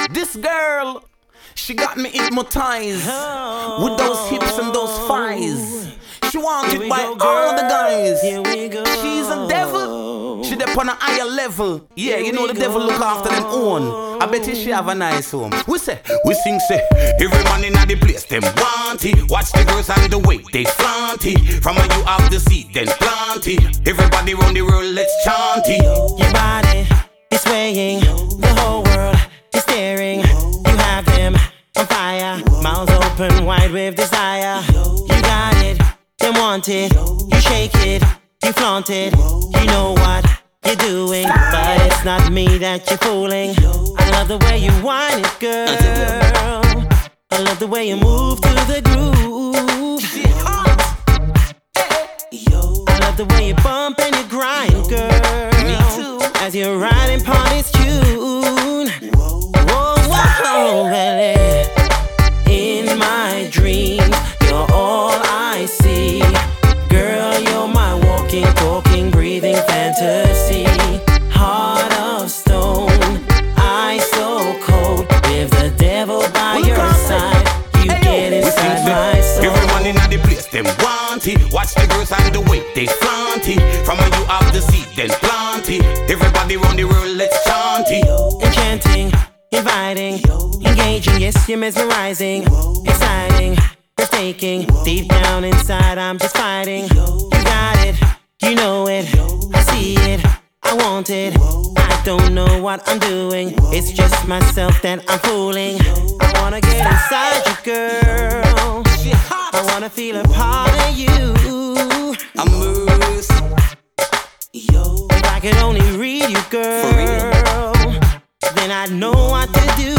This girl, she got me hypnotized with those hips and those thighs. She wanted by all the guys. She's a devil. She up on a higher level. Yeah, you know the devil look after them own. I bet you she have a nice home. We sing say, every man in the place them want it. Watch the girls and the way they flaunt it. From when you have the seed then plant it. Everybody round the world let's chant it. Your body is swaying, the whole world is staring. You have them on fire, mouths open wide with desire. You got it, them want it. You shake it, you flaunt it. You know what you're doing, but it's not me that you're fooling. I love the way you whine it, girl. I love the way you move to the groove. I love the way you bump and you grind, girl. Me too. As you're riding upon this tune. Whoa, whoa, well, in my dreams, you're all I see. Girl, you're my walking, talking, breathing fantasy. Heart of stone, eyes so cold. With the devil by your side, you get inside my soul. Everyone in the place, them want it. Watch the girls and the way they flaunt it. From when you have the seed, then plant it. Everybody round the world, let's chant it. Enchanting, inviting, engaging, yes, you're mesmerizing. Exciting, breathtaking. Deep down inside, I'm just fighting. You got it, you know it. I see it, I want it. I don't know what I'm doing. It's just myself that I'm fooling. I wanna get inside you, girl. I wanna feel a part of you. I'm loose. If I could only read you, girl, then I'd know what to do.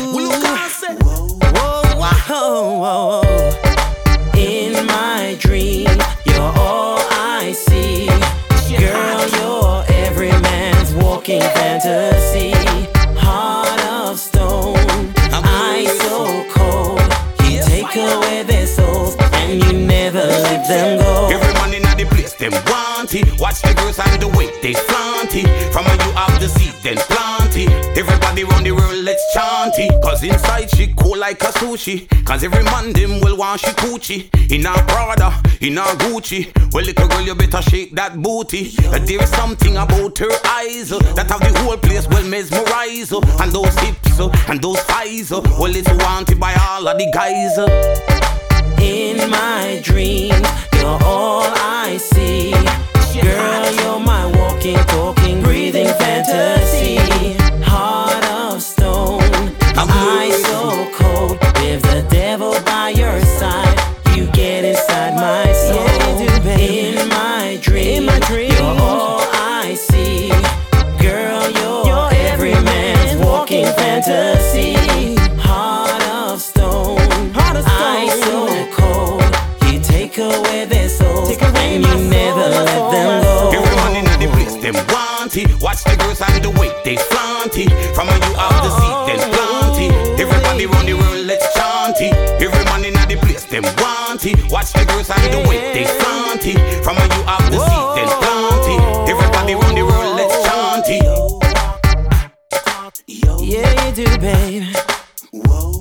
Whoa, whoa. In my dream, you're all I see. Girl, you're every man's walking fantasy. Heart of stone, eyes so cold. You take away their souls and you never let them go. Every man in the place, them want it. Watch the girls and the way they flaunt it. From when you have the seed, then plant it. Everybody round the world, let's chant it. Cause inside she cool like a sushi. Cause every man them will want she coochie. In a Prada, in a Gucci. Well, little girl, you better shake that booty. There is something about her eyes that have the whole place well mesmerized. And those hips and those thighs, well, it's wanted by all of the guys. In my dreams, you're all I see. Girl, you're my walking, talking, breathing fantasy. Heart of stone, eyes so cold. With the devil by your side, you get inside my soul. In my dream, you're all I see. Girl, you're every man's walking fantasy. Heart of stone, eyes so cold. You take away their souls and you never let them go. Everyone in the place, them want it. Watch the girls and the way they flaunt it. From when you have the seed, then plant it. Everybody round the world, let's chant it. Every man in the place, them want it. Watch the girls and the way they flaunt it. From when you have the seed, then plant it. Everybody round the world, let's chant it. Yeah, you do, babe.